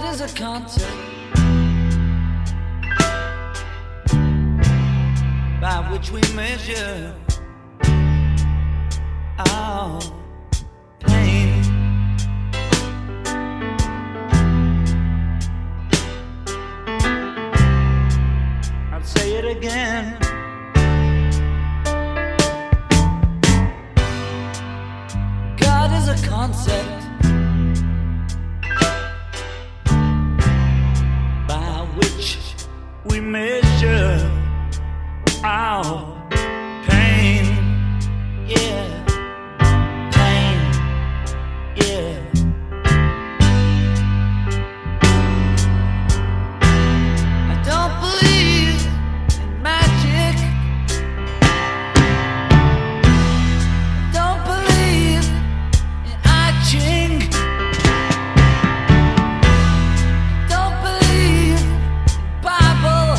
is a concept by which we measure our pain. I'll say it again. God is a concept by which we measure our pain. Yeah, pain. Yeah. I don't believe in magic. I don't believe in I Ching. I don't believe in Bible.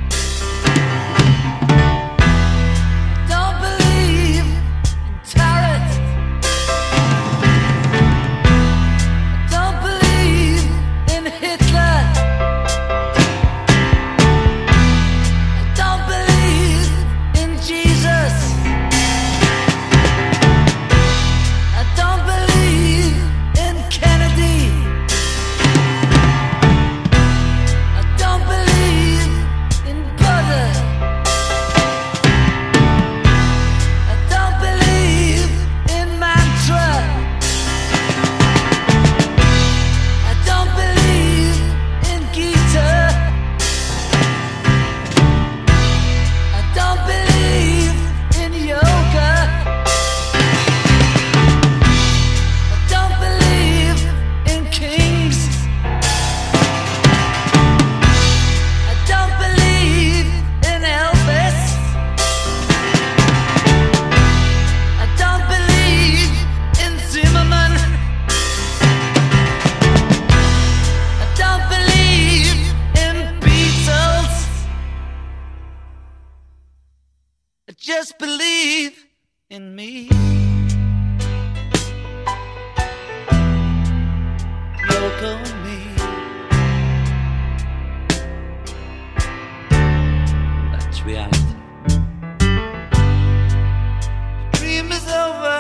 I don't believe in tarot. I don't believe in Hitler. I don't believe in Jesus. I don't believe in Kennedy. I don't believe in butter. I don't believe in mantra. I don't believe in Gita. I don't believe in yoga. I don't believe in kings. I don't believe in Elvis. I don't believe in Zimmerman. I don't believe in Beatles. I just believe in me. Yoko and me. That's reality. The dream is over.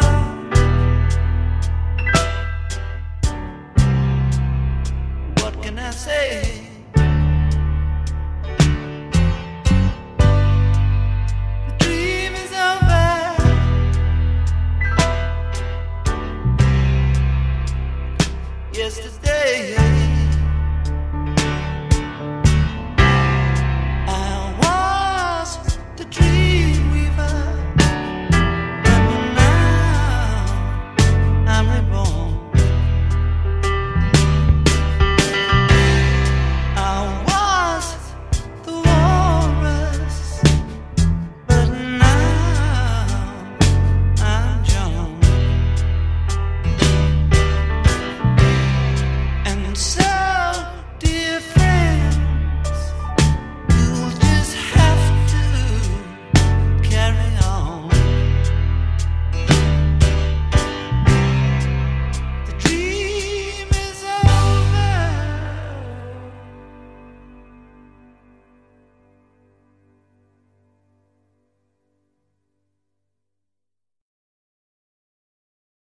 What can I say? The dream is over. Yesterday